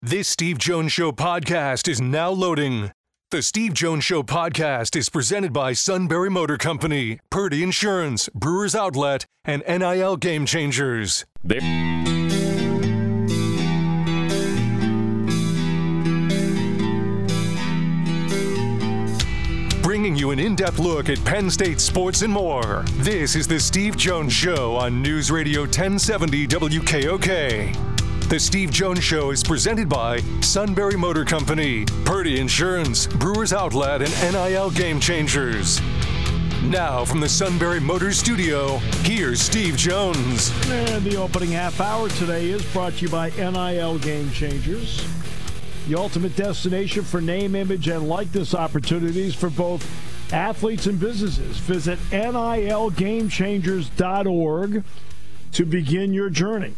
This Steve Jones Show podcast is now loading. The Steve Jones Show podcast is presented by Sunbury Motor Company, Purdy Insurance, Brewers Outlet, and NIL Game Changers. Bringing you an in-depth look at Penn State sports and more. This is the Steve Jones Show on News Radio 1070 WKOK. The Steve Jones Show is presented by Sunbury Motor Company, Purdy Insurance, Brewers Outlet, and NIL Game Changers. Now from the Sunbury Motors Studio, here's Steve Jones. And the opening half hour today is brought to you by NIL Game Changers, the ultimate destination for name, image, and likeness opportunities for both athletes and businesses. Visit nilgamechangers.org to begin your journey.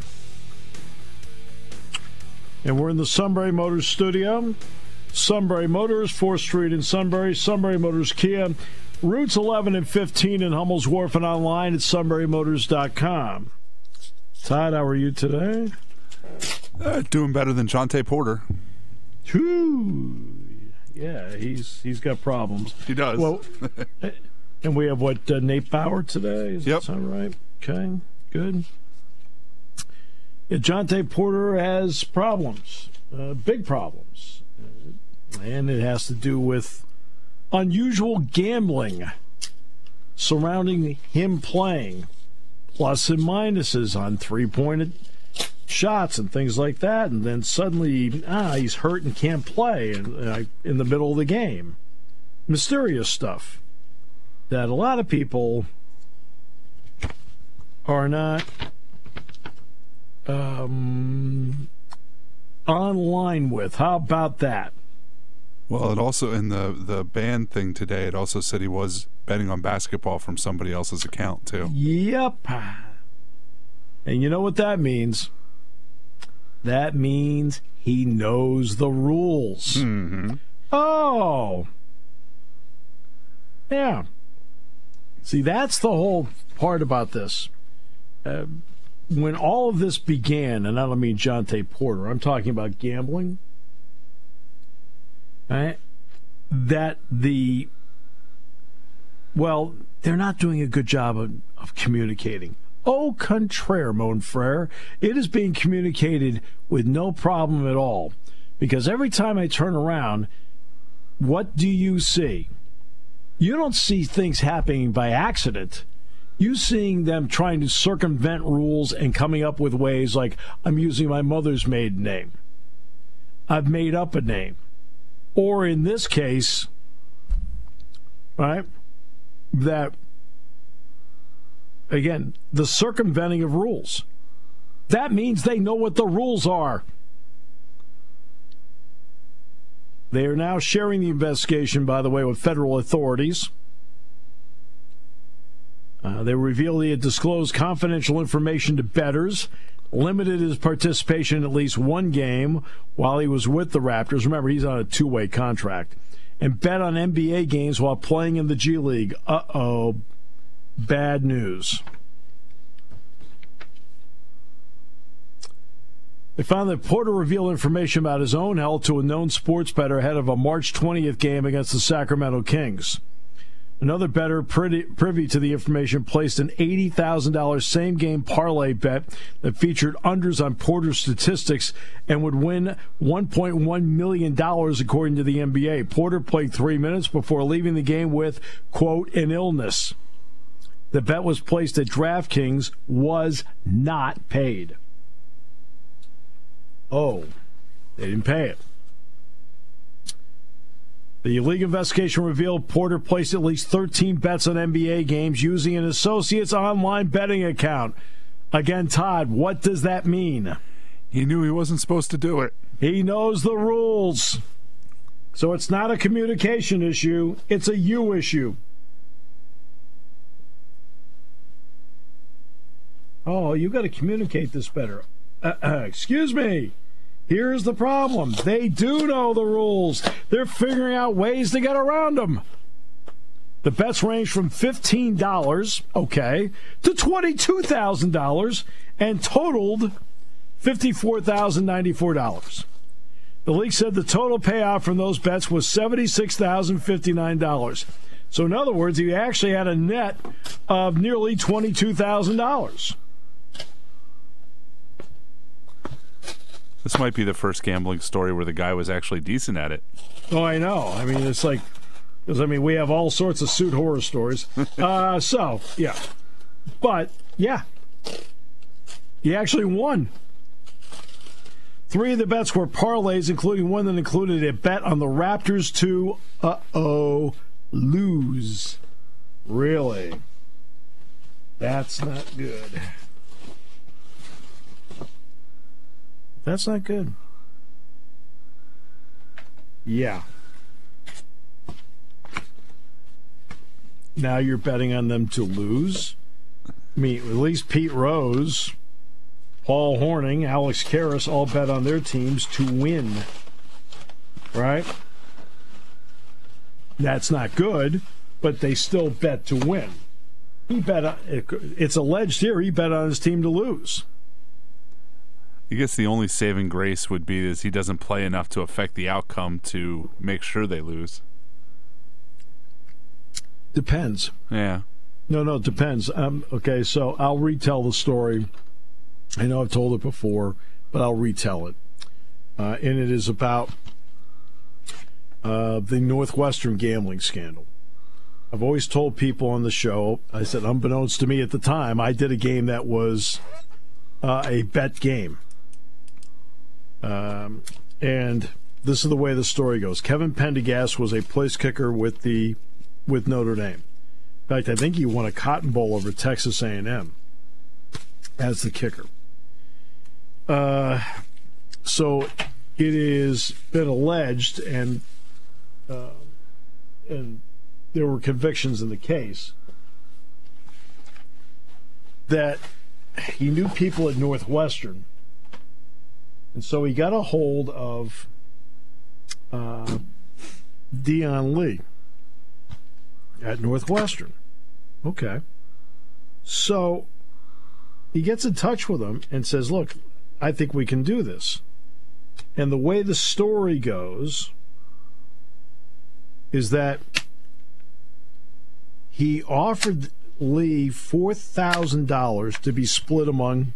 And we're in the Sunbury Motors studio. Sunbury Motors, 4th Street in Sunbury. Sunbury Motors Kia. Routes 11 and 15 in Hummel's Wharf and online at sunburymotors.com. Todd, how are you today? Doing better than Jontay Porter. Whew. Yeah, he's got problems. He does. Well, and we have, Nate Bauer today? Does that sound right? Okay, good. Yeah, Jontay Porter has problems, big problems, and it has to do with unusual gambling surrounding him playing, plus and minuses on three-pointed shots and things like that, and then suddenly, he's hurt and can't play in the middle of the game. Mysterious stuff that a lot of people are not online with. How about that? Well, it also, in the band thing today, it also said he was betting on basketball from somebody else's account, too. Yep. And you know what that means? That means he knows the rules. Mm-hmm. Oh. Yeah. See, that's the whole part about this. When all of this began, and I don't mean Jontay Porter, I'm talking about gambling, right? They're not doing a good job of communicating. Au contraire, mon frere, it is being communicated with no problem at all. Because every time I turn around, what do you see? You don't see things happening by accident. You seeing them trying to circumvent rules and coming up with ways like, I'm using my mother's maiden name. I've made up a name. Or in this case, right, that, again, the circumventing of rules. That means they know what the rules are. They are now sharing the investigation, by the way, with federal authorities. They revealed he had disclosed confidential information to bettors, limited his participation in at least one game while he was with the Raptors. Remember, he's on a two-way contract. And bet on NBA games while playing in the G League. Uh-oh. Bad news. They found that Porter revealed information about his own health to a known sports bettor ahead of a March 20th game against the Sacramento Kings. Another bettor privy to the information placed an $80,000 same-game parlay bet that featured unders on Porter's statistics and would win $1.1 million, according to the NBA. Porter played 3 minutes before leaving the game with, quote, an illness. The bet was placed at DraftKings, was not paid. Oh, they didn't pay it. The league investigation revealed Porter placed at least 13 bets on NBA games using an associate's online betting account. Again, Todd, what does that mean? He knew he wasn't supposed to do it. He knows the rules. So it's not a communication issue, it's a you issue. Oh, you got to communicate this better. Excuse me. Here's the problem. They do know the rules. They're figuring out ways to get around them. The bets range from $15, okay, to $22,000 and totaled $54,094. The league said the total payout from those bets was $76,059. So in other words, he actually had a net of nearly $22,000. This might be the first gambling story where the guy was actually decent at it. Oh, I know. I mean, it's like, because, I mean, we have all sorts of suit horror stories. So, yeah. But, yeah. He actually won. 3 of the bets were parlays, including one that included a bet on the Raptors to, lose. Really? That's not good. That's not good. Yeah. Now you're betting on them to lose? I mean, at least Pete Rose, Paul Hornung, Alex Karras all bet on their teams to win. Right? That's not good, but they still bet to win. He bet. It's alleged here he bet on his team to lose. I guess the only saving grace would be is he doesn't play enough to affect the outcome to make sure they lose. Depends. Yeah. No, it depends. Okay, so I'll retell the story. I know I've told it before, but I'll retell it. And it is about the Northwestern gambling scandal. I've always told people on the show, I said, unbeknownst to me at the time, I did a game that was a bet game. And this is the way the story goes. Kevin Pendergast was a place kicker with Notre Dame. In fact, I think he won a Cotton Bowl over Texas A&M as the kicker. So it has been alleged, and there were convictions in the case, that he knew people at Northwestern. And so he got a hold of Dion Lee at Northwestern. Okay. So he gets in touch with him and says, look, I think we can do this. And the way the story goes is that he offered Lee $4,000 to be split among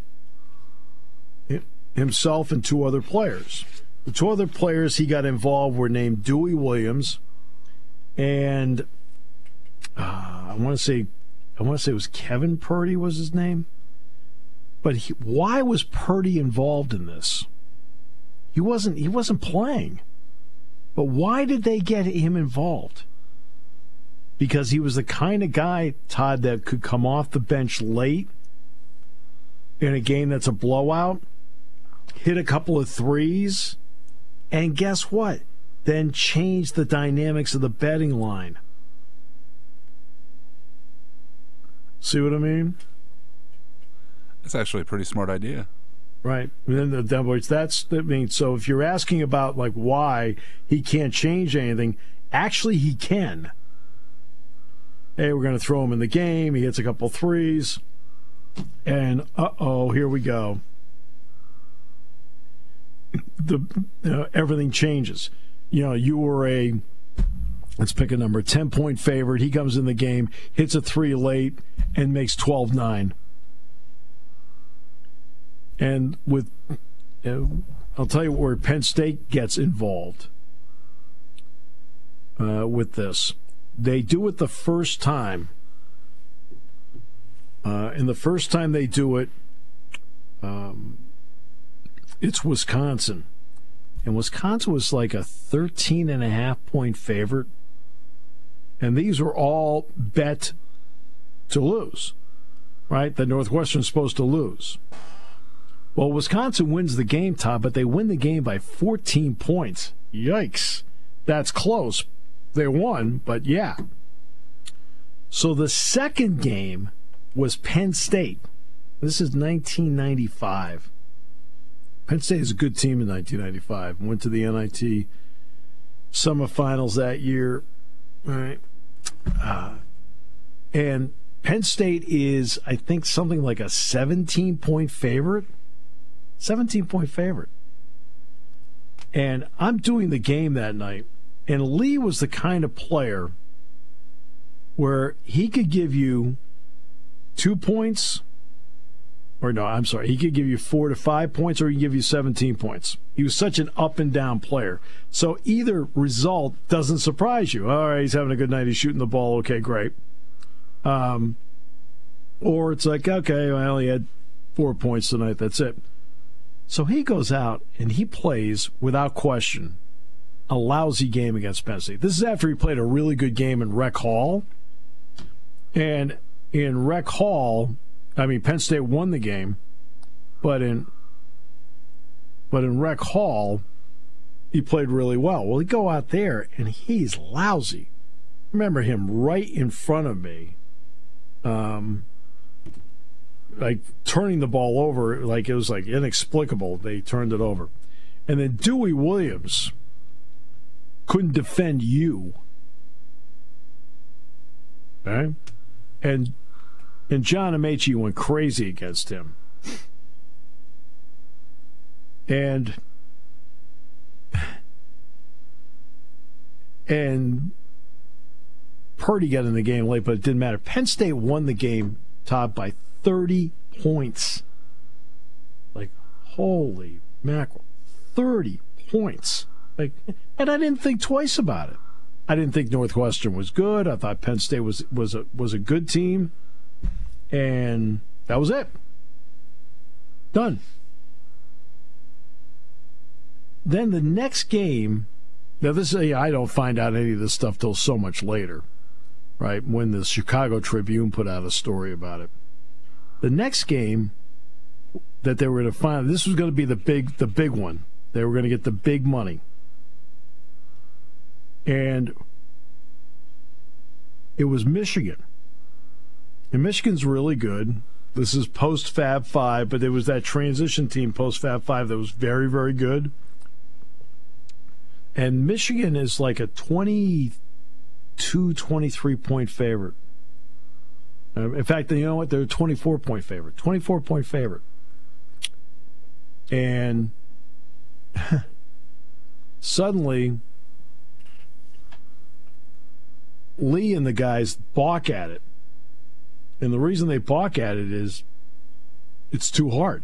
himself and 2 other players. The 2 other players he got involved were named Dewey Williams and I want to say it was Kevin Purdy was his name. But why was Purdy involved in this? He wasn't playing. But why did they get him involved? Because he was the kind of guy, Todd, that could come off the bench late in a game that's a blowout, hit a couple of threes, and guess what? Then change the dynamics of the betting line. See what I mean? That's actually a pretty smart idea. Right. And then so if you're asking about like why he can't change anything, actually he can. Hey, we're going to throw him in the game. He hits a couple threes. And here we go. Everything changes. You were let's pick a number, 10-point favorite. He comes in the game, hits a 3 late, and makes 12-9. And I'll tell you where Penn State gets involved with this. They do it the first time. And the first time they do it, it's Wisconsin. And Wisconsin was like a 13.5-point favorite. And these were all bet to lose, right? That Northwestern's supposed to lose. Well, Wisconsin wins the game, Todd, but they win the game by 14 points. Yikes. That's close. They won, but yeah. So the second game was Penn State. This is 1995. Penn State is a good team in 1995. Went to the NIT semifinals that year. All right. And Penn State is, I think, something like a 17-point favorite. 17-point favorite. And I'm doing the game that night, and Lee was the kind of player where he could give you 2 points, or no, I'm sorry, he could give you 4 to 5 points, or he could give you 17 points. He was such an up and down player. So either result doesn't surprise you. All right, he's having a good night, he's shooting the ball, okay, great. Or it's like, okay, well, he had 4 points tonight, that's it. So he goes out and he plays, without question, a lousy game against Penn State. This is after he played a really good game in Rec Hall. And in Rec Hall, Penn State won the game, but in Rec Hall, he played really well. Well, he go out there, and he's lousy. I remember him right in front of me, like turning the ball over, like it was like inexplicable. They turned it over. And then Dewey Williams couldn't defend you. Okay? And John Amaechi went crazy against him. And Purdy got in the game late, but it didn't matter. Penn State won the game, Todd, by 30 points. Like, holy mackerel. 30 points. Like, and I didn't think twice about it. I didn't think Northwestern was good. I thought Penn State was a good team. And that was it. Done. Then the next game, now this I don't find out any of this stuff till so much later, right? When the Chicago Tribune put out a story about it. The next game that they were going to find, this was going to be the big one. They were going to get the big money. And it was Michigan. And Michigan's really good. This is post-Fab 5, but there was that transition team post-Fab 5 that was very, very good. And Michigan is like a 22, 23-point favorite. In fact, you know what? They're a 24-point favorite. 24-point favorite. And suddenly, Lee and the guys balk at it. And the reason they balk at it is it's too hard.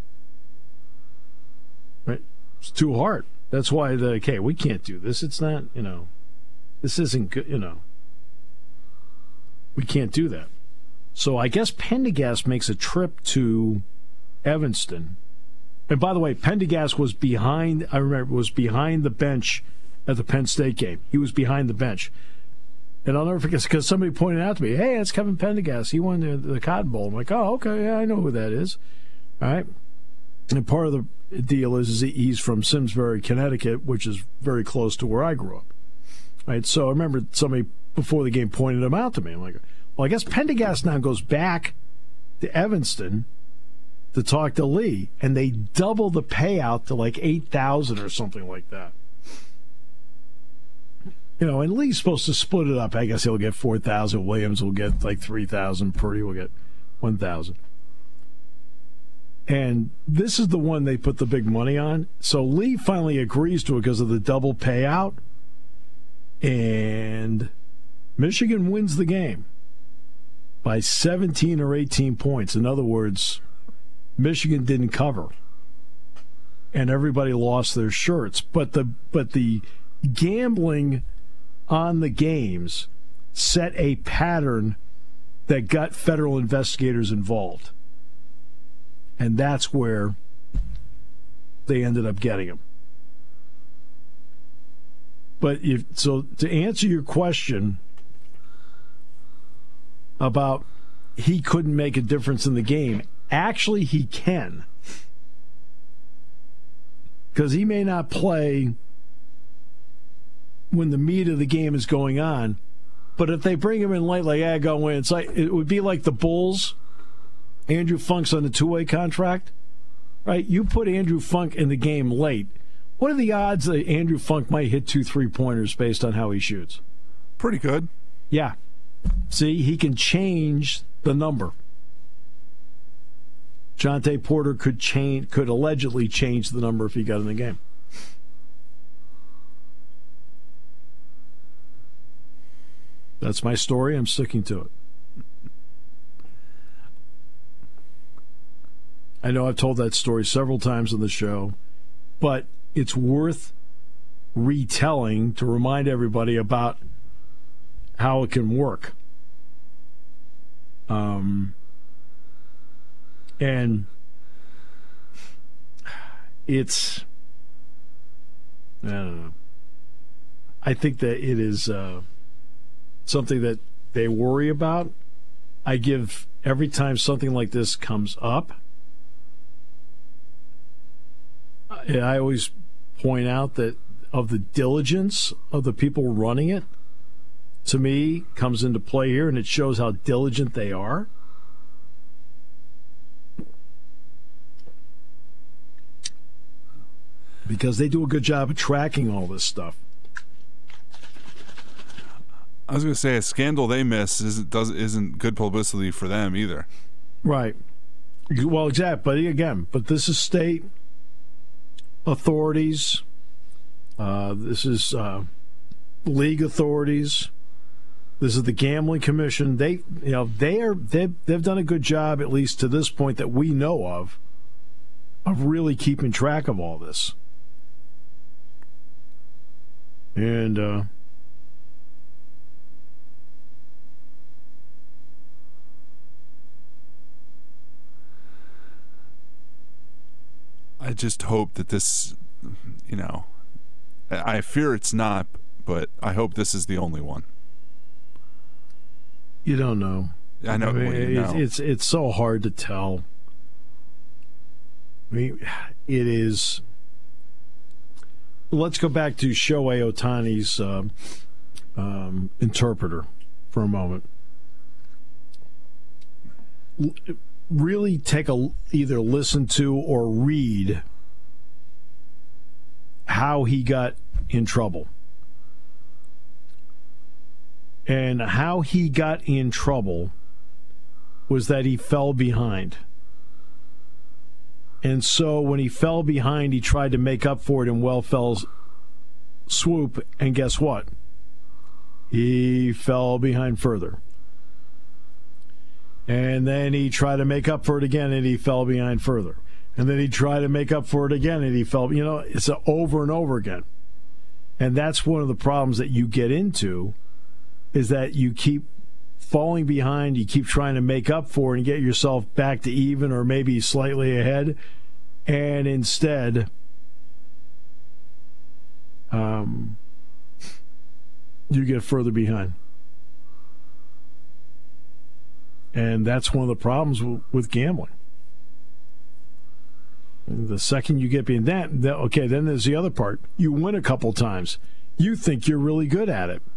Right? It's too hard. That's why they're like, hey, we can't do this. It's not, this isn't good, We can't do that. So I guess Pendergast makes a trip to Evanston. And by the way, Pendergast was behind the bench at the Penn State game. He was behind the bench. And I'll never forget, because somebody pointed out to me, hey, that's Kevin Pendergast. He won the Cotton Bowl. I'm like, oh, okay, yeah, I know who that is. All right. And part of the deal is he's from Simsbury, Connecticut, which is very close to where I grew up. All right. So I remember somebody before the game pointed him out to me. I'm like, well, I guess Pendergast now goes back to Evanston to talk to Lee, and they double the payout to like $8,000 or something like that. And Lee's supposed to split it up. I guess he'll get $4,000. Williams will get like $3,000. Purdy will get $1,000. And this is the one they put the big money on. So Lee finally agrees to it because of the double payout. And Michigan wins the game by 17 or 18 points. In other words, Michigan didn't cover. And everybody lost their shirts. But the gambling on the games set a pattern that got federal investigators involved. And that's where they ended up getting him. But so to answer your question about he couldn't make a difference in the game, actually he can. Because he may not play when the meat of the game is going on, but if they bring him in late, like, go in, it's like it would be like the Bulls. Andrew Funk's on the two-way contract, right? You put Andrew Funk in the game late. What are the odds that Andrew Funk might hit 2 3-pointers based on how he shoots? Pretty good. Yeah. See, he can change the number. Jonte Porter could allegedly change the number if he got in the game. That's my story. I'm sticking to it. I know I've told that story several times on the show, but it's worth retelling to remind everybody about how it can work. And it's, I don't know. I think that it is something that they worry about. I give, every time something like this comes up, I always point out that of the diligence of the people running it, to me, comes into play here, and it shows how diligent they are. Because they do a good job of tracking all this stuff. I was going to say, a scandal they miss isn't good publicity for them either. Right. Well, exactly. But this is state authorities. This is league authorities. This is the Gambling Commission. They've done a good job, at least to this point that we know of really keeping track of all this. And I just hope that this, I fear it's not, but I hope this is the only one. You don't know. I know. It's so hard to tell. I mean, it is. Let's go back to Shohei Ohtani's interpreter for a moment. Really either listen to or read how he got in trouble. And how he got in trouble was that he fell behind. And so when he fell behind, he tried to make up for it in Fell's swoop. And guess what? He fell behind further. And then he tried to make up for it again, and he fell behind further. And then he tried to make up for it again, and he fell. It's over and over again. And that's one of the problems that you get into, is that you keep falling behind, you keep trying to make up for it and get yourself back to even or maybe slightly ahead, and instead you get further behind. And that's one of the problems with gambling. And the second you get behind that, okay, then there's the other part. You win a couple times. You think you're really good at it.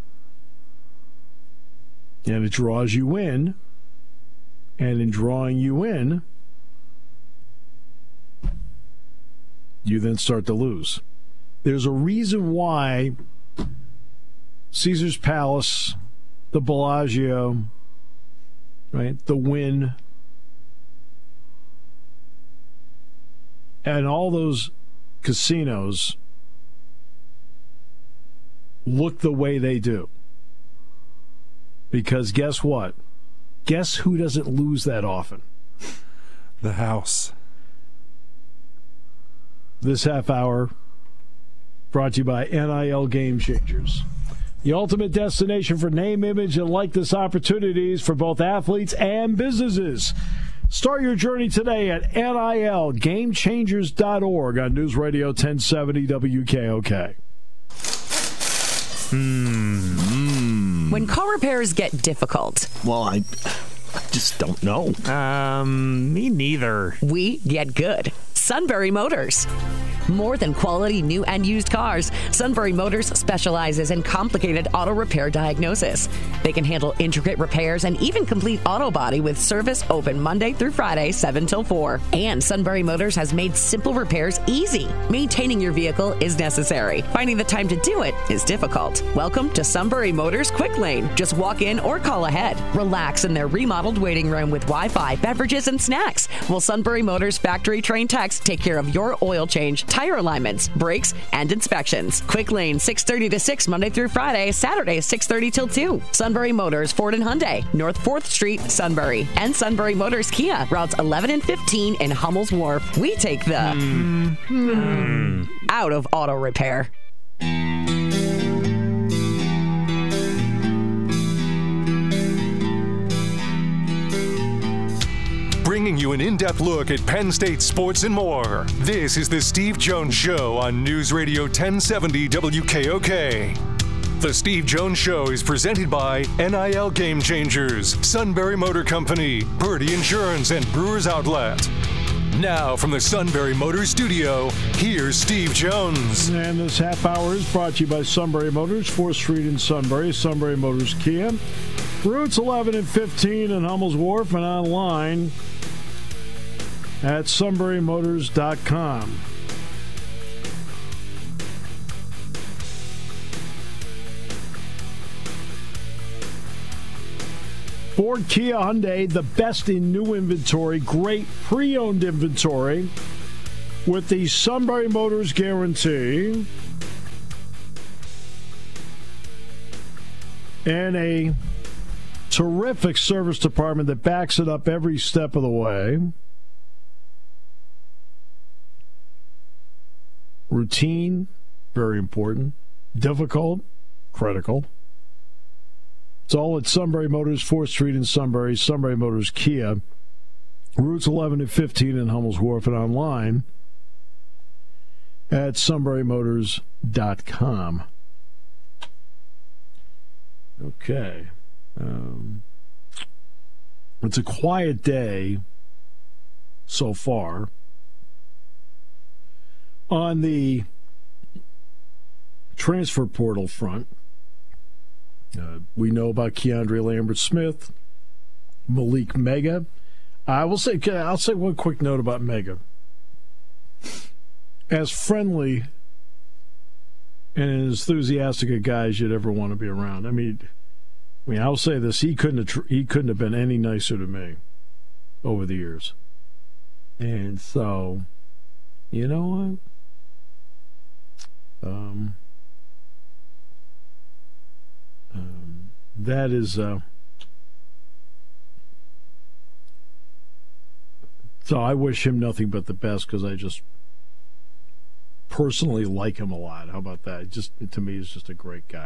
And it draws you in. And in drawing you in, you then start to lose. There's a reason why Caesar's Palace, the Bellagio, right, the Wynn, and all those casinos look the way they do. Because guess what? Guess who doesn't lose that often? The house. This half hour brought to you by NIL Game Changers. The ultimate destination for name, image, and likeness opportunities for both athletes and businesses. Start your journey today at NILGameChangers.org on News Radio 1070 WKOK. When car repairs get difficult. Well, I just don't know. Me neither. We get good. Sunbury Motors. More than quality new and used cars, Sunbury Motors specializes in complicated auto repair diagnosis. They can handle intricate repairs and even complete auto body with service open Monday through Friday, 7 till 4. And Sunbury Motors has made simple repairs easy. Maintaining your vehicle is necessary. Finding the time to do it is difficult. Welcome to Sunbury Motors Quick Lane. Just walk in or call ahead. Relax in their remodeled waiting room with Wi-Fi, beverages, and snacks. While Sunbury Motors factory trained techs take care of your oil change, tire alignments, brakes, and inspections. Quick Lane, 6:30 to 6, Monday through Friday, Saturday, 6:30 till 2. Sunbury Motors, Ford and Hyundai, North 4th Street, Sunbury. And Sunbury Motors Kia, routes 11 and 15 in Hummel's Wharf. We take the out of auto repair. Bringing you an in-depth look at Penn State sports and more. This is the Steve Jones Show on News Radio 1070 WKOK. The Steve Jones Show is presented by NIL Game Changers, Sunbury Motor Company, Purdy Insurance, and Brewers Outlet. Now from the Sunbury Motors Studio, here's Steve Jones. And this half hour is brought to you by Sunbury Motors, 4th Street in Sunbury, Sunbury Motors Kia. Routes 11 and 15 in Hummel's Wharf and online at sunburymotors.com. Ford, Kia, Hyundai, the best in new inventory, great pre-owned inventory with the Sunbury Motors guarantee and a terrific service department that backs it up every step of the way. Routine, very important. Difficult, critical. It's all at Sunbury Motors, 4th Street in Sunbury, Sunbury Motors Kia. Routes 11 and 15 in Hummel's Wharf and online at sunburymotors.com. Okay. It's a quiet day so far. On the transfer portal front, we know about Keandre Lambert-Smith, Malik Mega. I'll say one quick note about Mega. As friendly and enthusiastic a guy as you'd ever want to be around. I mean, I'll say this: he couldn't have been any nicer to me over the years. And so, you know what? That is so I wish him nothing but the best, because I just personally like him a lot. How about that? Just to me, he's just a great guy.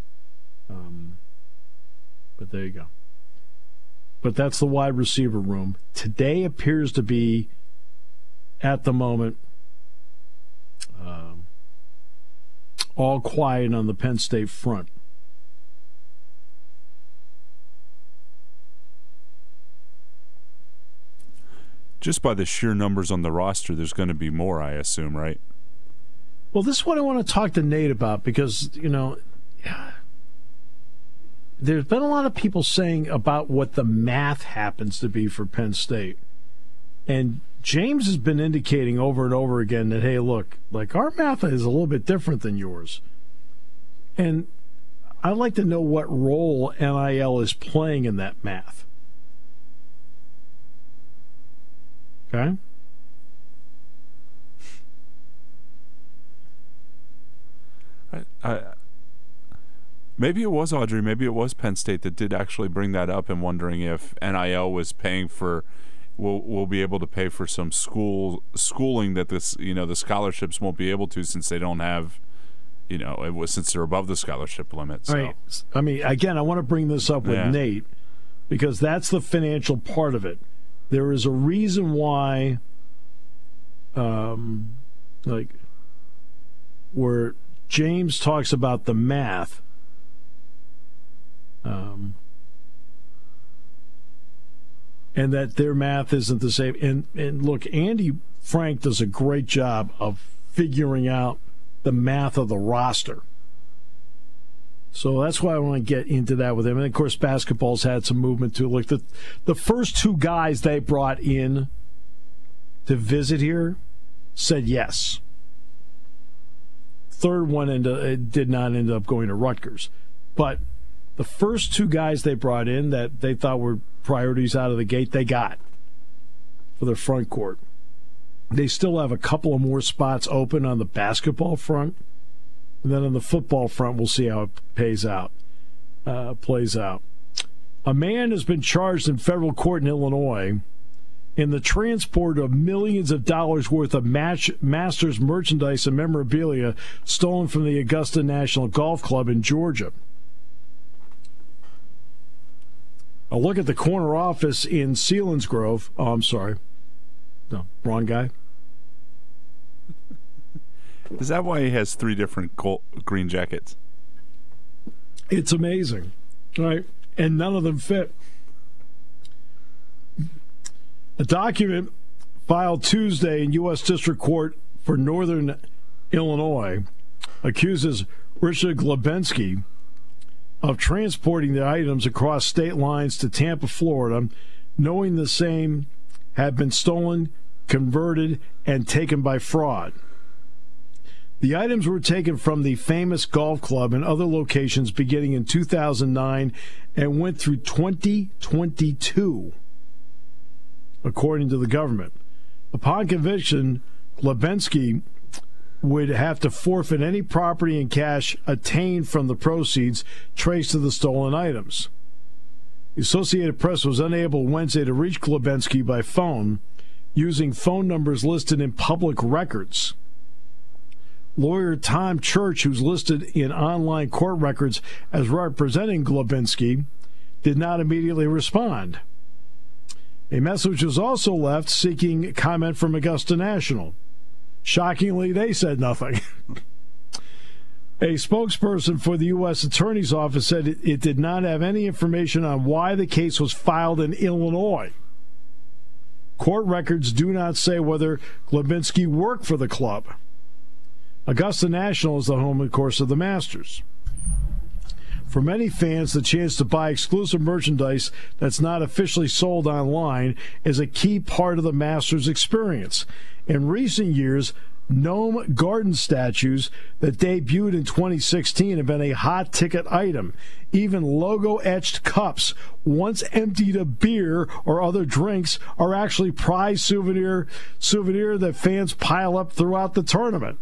But there you go. But that's the wide receiver room. Today appears to be, at the moment, all quiet on the Penn State front. Just by the sheer numbers on the roster, there's going to be more, I assume, right? Well, this is what I want to talk to Nate about, because, there's been a lot of people saying about what the math happens to be for Penn State. And James has been indicating over and over again that, hey, look, like, our math is a little bit different than yours. And I'd like to know what role NIL is playing in that math. Okay? Maybe it was Audrey. Maybe it was Penn State that did actually bring that up, and wondering if NIL was paying for, will be able to pay for some schooling that this, the scholarships won't be able to, since they don't have, since they're above the scholarship limit. So. Right. I mean, again, I want to bring this up with Nate, because that's the financial part of it. There is a reason why, where James talks about the math, and that their math isn't the same. And look, Andy Frank does a great job of figuring out the math of the roster. So that's why I want to get into that with him. And, of course, basketball's had some movement, too. Look, the first two guys they brought in to visit here said yes. Third one did not end up going to Rutgers. But the first two guys they brought in that they thought were priorities out of the gate, they got for their front court. They still have a couple of more spots open on the basketball front. And then on the football front, we'll see how it plays out. A man has been charged in federal court in Illinois in the transport of millions of dollars worth of Masters merchandise and memorabilia stolen from the Augusta National Golf Club in Georgia. A look at the corner office in Selinsgrove. Oh, I'm sorry. No, wrong guy. Is that why he has 3 different green jackets? It's amazing, right? And none of them fit. A document filed Tuesday in U.S. District Court for Northern Illinois accuses Richard Glebensky of transporting the items across state lines to Tampa, Florida, knowing the same had been stolen, converted, and taken by fraud. The items were taken from the famous golf club and other locations beginning in 2009 and went through 2022, according to the government. Upon conviction, Glebensky would have to forfeit any property and cash attained from the proceeds traced to the stolen items. The Associated Press was unable Wednesday to reach Glebensky by phone using phone numbers listed in public records. Lawyer Tom Church, who's listed in online court records as representing Glebensky, did not immediately respond. A message was also left seeking comment from Augusta National. Shockingly, they said nothing. A spokesperson for the U.S. Attorney's Office said it did not have any information on why the case was filed in Illinois. Court records do not say whether Glebensky worked for the club. Augusta National is the home, of course, of the Masters. For many fans, the chance to buy exclusive merchandise that's not officially sold online is a key part of the Masters experience. In recent years, Gnome Garden statues that debuted in 2016 have been a hot ticket item. Even logo-etched cups, once emptied of beer or other drinks, are actually prized souvenir that fans pile up throughout the tournament.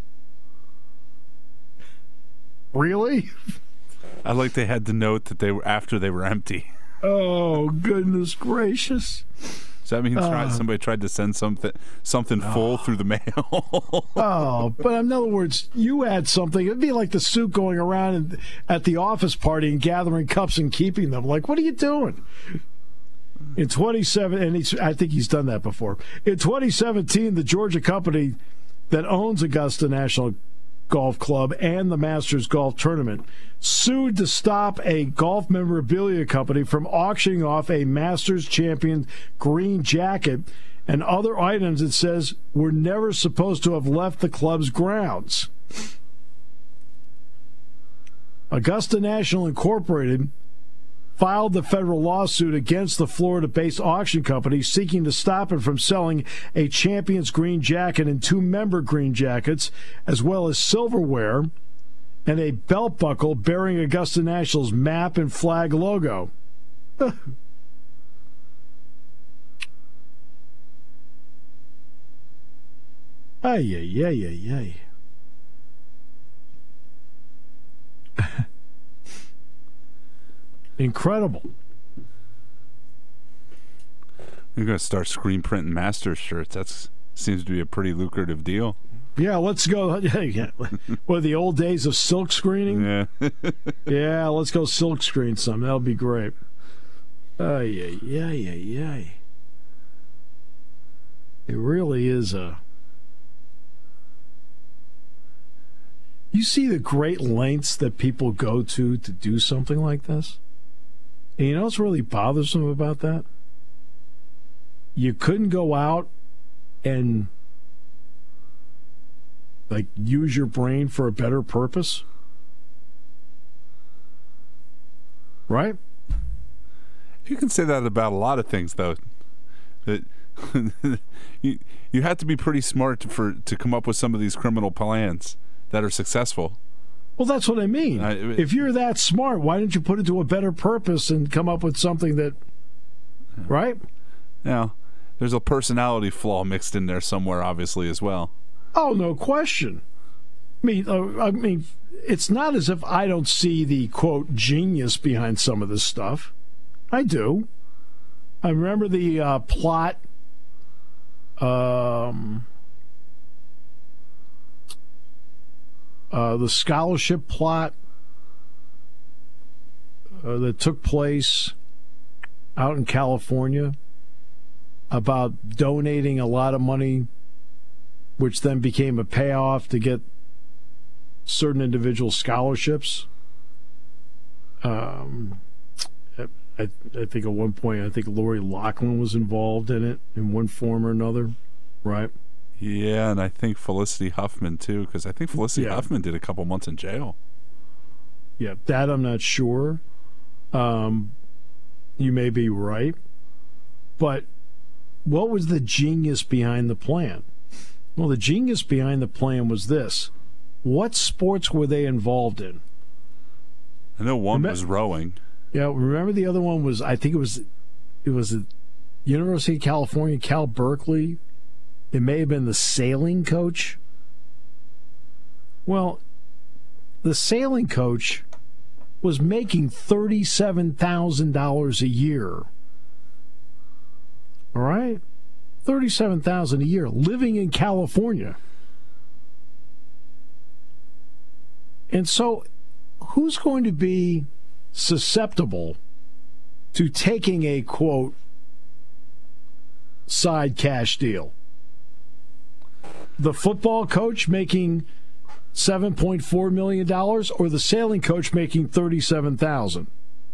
Really? I like they had to note that they were after they were empty. Oh, goodness gracious. Does that mean somebody tried to send something full through the mail? But in other words, you had something. It'd be like the suit going around at the office party and gathering cups and keeping them. Like, what are you doing? In 2017, and I think he's done that before. In 2017, the Georgia company that owns Augusta National Golf Club and the Masters Golf Tournament sued to stop a golf memorabilia company from auctioning off a Masters champion green jacket and other items it says were never supposed to have left the club's grounds. Augusta National Incorporated filed the federal lawsuit against the Florida-based auction company seeking to stop it from selling a Champions green jacket and 2 member green jackets, as well as silverware and a belt buckle bearing Augusta National's map and flag logo. Ay. Incredible. You're going to start screen printing Masters shirts. That seems to be a pretty lucrative deal. Yeah, let's go. What, the old days of silk screening? Yeah. Yeah, let's go silk screen some. That'll be great. Ay. It really is a... You see the great lengths that people go to do something like this? And you know what's really bothersome about that? You couldn't go out and use your brain for a better purpose, right? You can say that about a lot of things, though. That you have to be pretty smart to come up with some of these criminal plans that are successful. Well, that's what I mean. If you're that smart, why didn't you put it to a better purpose and come up with something that, right? Yeah. There's a personality flaw mixed in there somewhere, obviously, as well. Oh, no question. I mean, it's not as if I don't see the, quote, genius behind some of this stuff. I do. I remember the plot, the scholarship plot that took place out in California about donating a lot of money, which then became a payoff to get certain individual scholarships. I think at one point, Lori Loughlin was involved in it in one form or another, right? Yeah, and I think Felicity Huffman, too, because I think Felicity Huffman did a couple months in jail. Yeah, that I'm not sure. You may be right. But what was the genius behind the plan? Well, the genius behind the plan was this. What sports were they involved in? I know one was rowing. Yeah, remember the other one was, I think it was the University of California, Cal Berkeley. It may have been the sailing coach. Well, the sailing coach was making $37,000 a year. All right? $37,000 a year, living in California. And so, who's going to be susceptible to taking a, quote, side cash deal? The football coach making $7.4 million or the sailing coach making $37,000?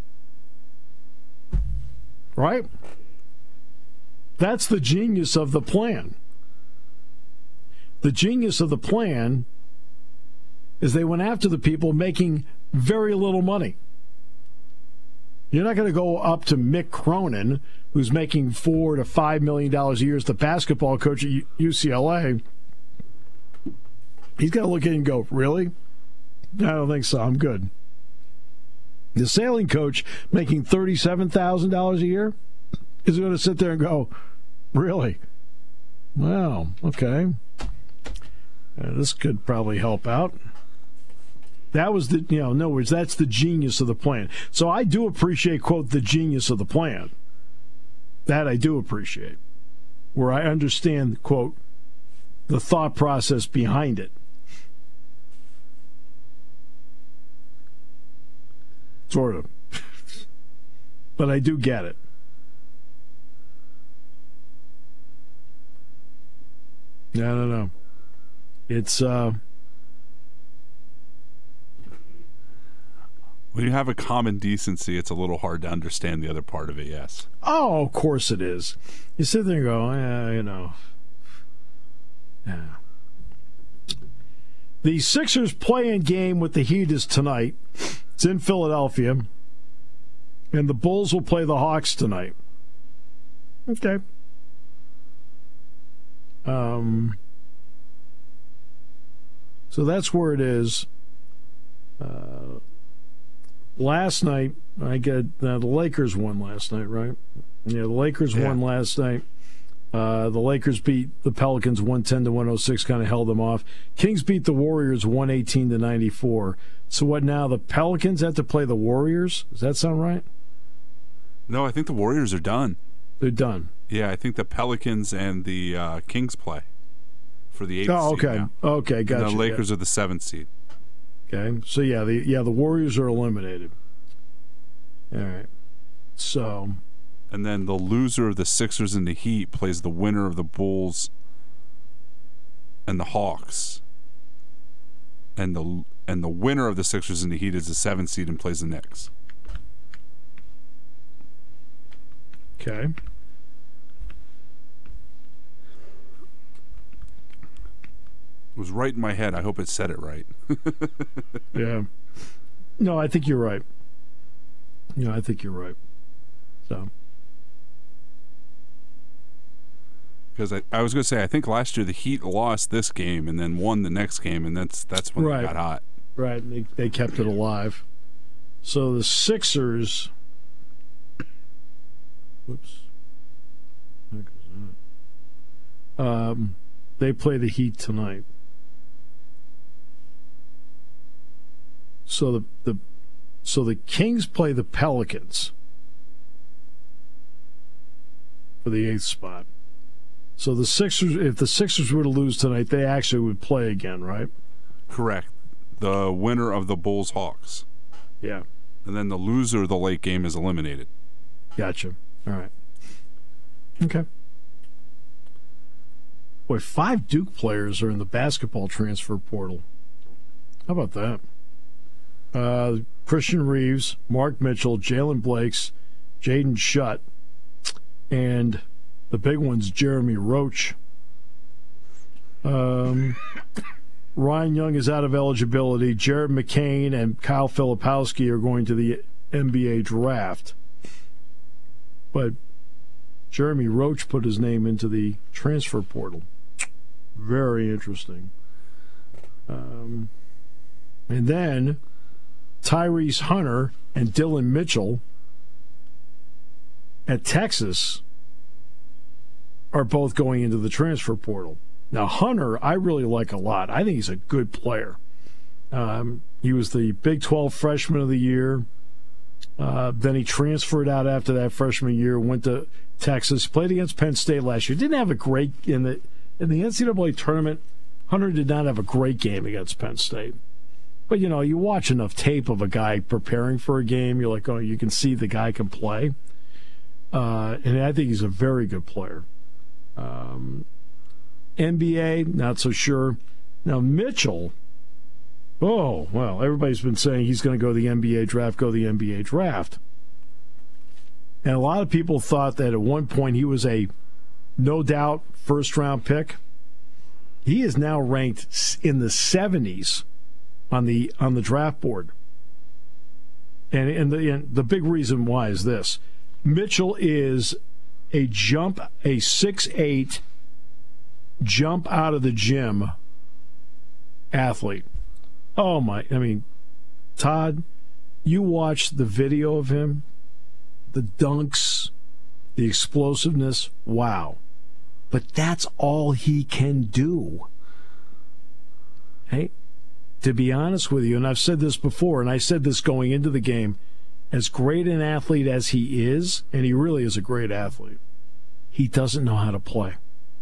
Right? That's the genius of the plan. The genius of the plan is they went after the people making very little money. You're not going to go up to Mick Cronin, who's making $4 to $5 million a year as the basketball coach at UCLA. He's going to look at it and go, really? I don't think so. I'm good. The sailing coach making $37,000 a year is going to sit there and go, really? Wow, okay. This could probably help out. That was the, in other words, that's the genius of the plan. So I do appreciate, quote, the genius of the plan. That I do appreciate. Where I understand, quote, the thought process behind it. Sort of. But I do get it. I don't know. It's, when you have a common decency, it's a little hard to understand the other part of it, yes. Oh, of course it is. You sit there and go, Yeah. The Sixers play-in game with the Heat is tonight. It's in Philadelphia. And the Bulls will play the Hawks tonight. Okay. So that's where it is. Last night, the Lakers won last night, right? Yeah, the Lakers won last night. The Lakers beat the Pelicans 110-106, kind of held them off. Kings beat the Warriors 118-94. So what now? The Pelicans have to play the Warriors? Does that sound right? No, I think the Warriors are done. They're done. Yeah, I think the Pelicans and the Kings play for the 8th seed. Oh, okay. Now. Okay, gotcha. And the Lakers are the 7th seed. Okay, so the Warriors are eliminated. All right. So. And then the loser of the Sixers and the Heat plays the winner of the Bulls and the Hawks. And the winner of the Sixers and the Heat is the 7th seed and plays the Knicks. Okay. It was right in my head. I hope it said it right. Yeah. No, I think you're right. Yeah, I think you're right. So. Because I was going to say, I think last year the Heat lost this game and then won the next game, and that's when they got hot. Right, they kept it alive. So the Sixers. Whoops. How goes that? They play the Heat tonight. So the Kings play the Pelicans for the 8th spot. So the Sixers, if the Sixers were to lose tonight, they actually would play again, right? Correct. The winner of the Bulls-Hawks. Yeah. And then the loser of the late game is eliminated. Gotcha. All right. Okay. Boy, 5 Duke players are in the basketball transfer portal. How about that? Christian Reeves, Mark Mitchell, Jalen Blakes, Jaden Shutt, and the big one's Jeremy Roach. Ryan Young is out of eligibility. Jared McCain and Kyle Filipowski are going to the NBA draft. But Jeremy Roach put his name into the transfer portal. Very interesting. And then Tyrese Hunter and Dylan Mitchell at Texas are both going into the transfer portal. Now, Hunter, I really like a lot. I think he's a good player. He was the Big 12 Freshman of the Year. Then he transferred out after that freshman year, went to Texas, played against Penn State last year. Didn't have a great in the NCAA tournament. Hunter did not have a great game against Penn State. But, you watch enough tape of a guy preparing for a game, you're like, oh, you can see the guy can play. And I think he's a very good player. NBA, not so sure. Now, Mitchell, oh, well, everybody's been saying he's going to go to the NBA draft. And a lot of people thought that at one point he was a no-doubt first-round pick. He is now ranked in the 70s on the draft board. And the big reason why is this. Mitchell is a 6'8", jump out of the gym athlete. Oh, Todd, you watch the video of him, the dunks, the explosiveness, wow. But that's all he can do. Hey, to be honest with you, and I've said this before, and I said this going into the game, as great an athlete as he is, and he really is a great athlete, he doesn't know how to play.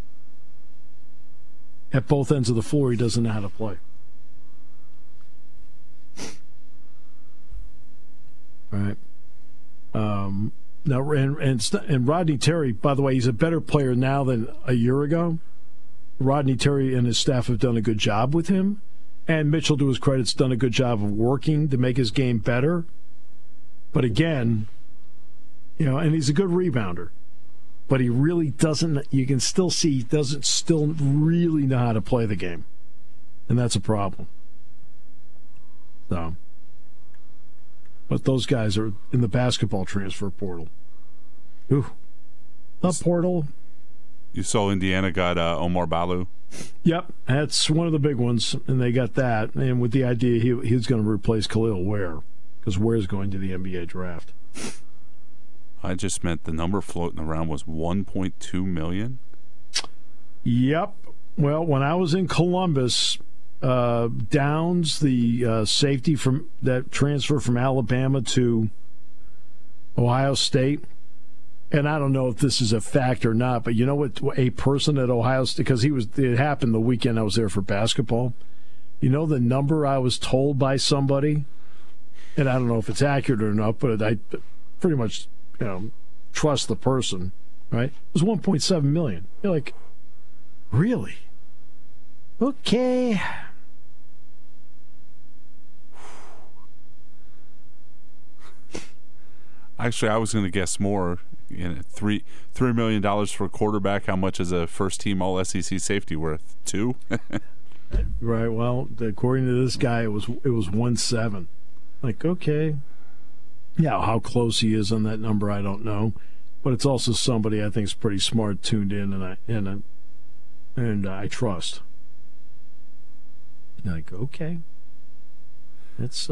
At both ends of the floor, he doesn't know how to play. All right. Now, and Rodney Terry, by the way, he's a better player now than a year ago. Rodney Terry and his staff have done a good job with him. And Mitchell, to his credit, has done a good job of working to make his game better. But again, and he's a good rebounder. But he really doesn't, you can still see he doesn't still really know how to play the game. And that's a problem. So, but those guys are in the basketball transfer portal. Ooh. The portal. You saw Indiana got Omar Balu? Yep, that's one of the big ones, and they got that. And with the idea he was going to replace Khalil Ware, because Ware's going to the NBA draft. I just meant the number floating around was $1.2 million. Yep. Well, when I was in Columbus, Downs, the safety from that transfer from Alabama to Ohio State, and I don't know if this is a fact or not, but you know what? A person at Ohio State, because it happened the weekend I was there for basketball. You know the number I was told by somebody, and I don't know if it's accurate or not, but I pretty much trust the person, right? It was $1.7 million. You're like, really? Okay. Actually, I was going to guess more. $3 million for a quarterback. How much is a first-team All-SEC safety worth? 2? Right. Well, according to this guy, it was 1.7. Like, okay. Yeah, how close he is on that number, I don't know. But it's also somebody I think is pretty smart, tuned in, and I trust. Like, okay. It's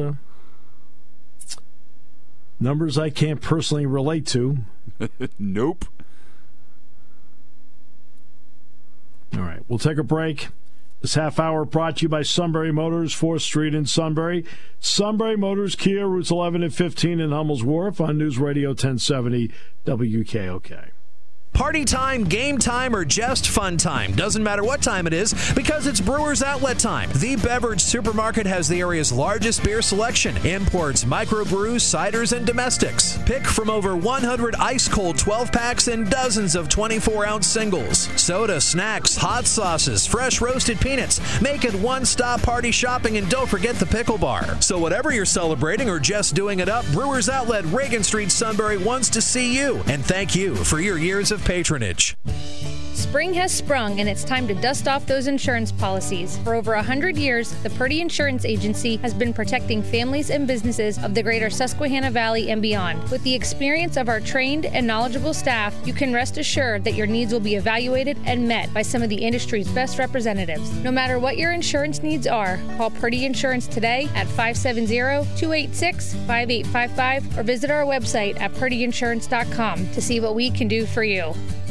numbers I can't personally relate to. Nope. we'll take a break. This half hour brought to you by Sunbury Motors, 4th Street in Sunbury. Sunbury Motors, Kia, routes 11 and 15 in Hummel's Wharf on News Radio 1070 WKOK. Party time, game time, or just fun time. Doesn't matter what time it is because it's Brewers Outlet time. The Beverage Supermarket has the area's largest beer selection. Imports, microbrews, ciders, and domestics. Pick from over 100 ice-cold 12-packs and dozens of 24-ounce singles. Soda, snacks, hot sauces, fresh roasted peanuts. Make it one-stop party shopping, and don't forget the pickle bar. So whatever you're celebrating or just doing it up, Brewers Outlet, Reagan Street, Sunbury wants to see you. And thank you for your years of patronage. Spring has sprung, and it's time to dust off those insurance policies. For over 100 years, the Purdy Insurance Agency has been protecting families and businesses of the greater Susquehanna Valley and beyond. With the experience of our trained and knowledgeable staff, you can rest assured that your needs will be evaluated and met by some of the industry's best representatives. No matter what your insurance needs are, call Purdy Insurance today at 570-286-5855 or visit our website at purdyinsurance.com to see what we can do for you.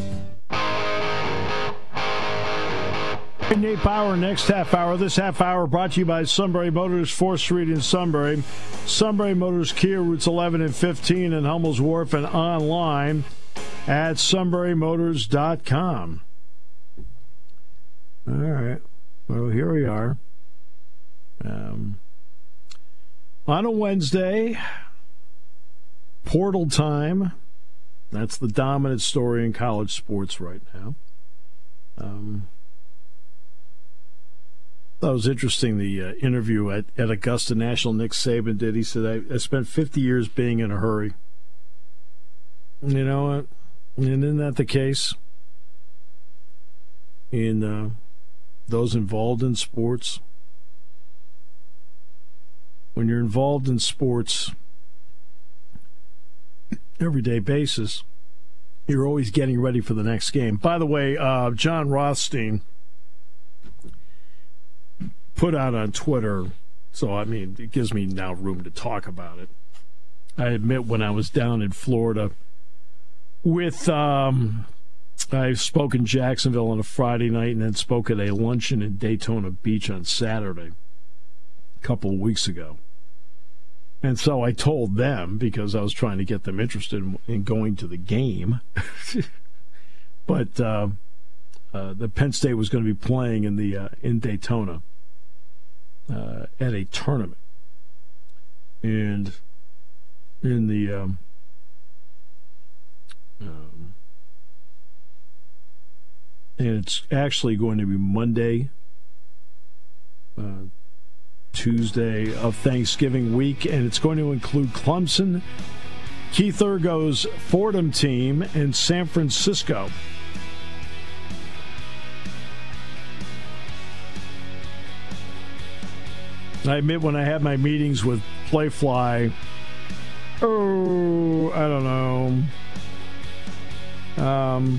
Nate Bauer, next half hour. This half hour brought to you by Sunbury Motors, 4th Street in Sunbury. Sunbury Motors, Kia, routes 11 and 15 in Hummel's Wharf, and online at sunburymotors.com. All right. Well, here we are. On a Wednesday, portal time. That's the dominant story in college sports right now. That was interesting, the interview at Augusta National Nick Saban did. He said, I spent 50 years being in a hurry. You know what? And isn't that the case in those involved in sports? When you're involved in sports, everyday basis, you're always getting ready for the next game. By the way, John Rothstein put out on Twitter, so I mean, it gives me now room to talk about it. I admit when I was down in Florida with, I spoke in Jacksonville on a Friday night and then spoke at a luncheon in Daytona Beach on Saturday a couple of weeks ago. And so I told them, because I was trying to get them interested in going to the game, but the Penn State was going to be playing in Daytona at a tournament, and in the and it's actually going to be Monday, Tuesday of Thanksgiving week, and it's going to include Clemson, Keith Urgo's Fordham team, and San Francisco. I admit when I had my meetings with Playfly, I don't know.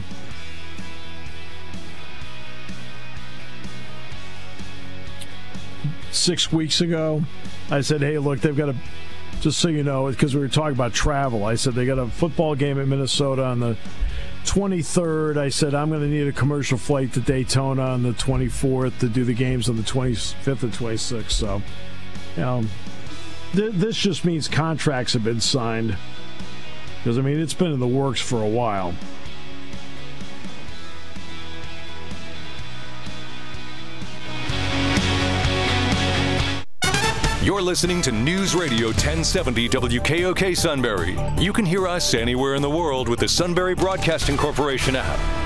6 weeks ago, I said, hey, look, they've got a, just so you know, because we were talking about travel, I said they got a football game at Minnesota on the 23rd. I said, I'm going to need a commercial flight to Daytona on the 24th to do the games on the 25th and 26th. So, you know, this just means contracts have been signed. Because, I mean, it's been in the works for a while. You're listening to News Radio 1070 WKOK Sunbury. You can hear us anywhere in the world with the Sunbury Broadcasting Corporation app.